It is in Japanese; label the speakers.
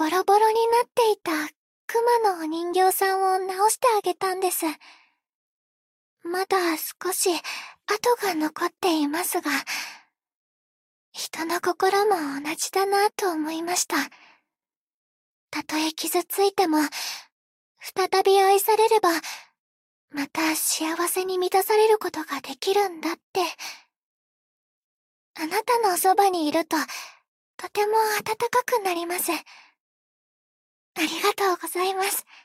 Speaker 1: ボロボロになっていたクマのお人形さんを直してあげたんです。まだ少し跡が残っていますが、人の心も同じだなと思いました。たとえ傷ついても、再び愛されれば、また幸せに満たされることができるんだって。あなたのそばにいると、とても温かくなります。ありがとうございます。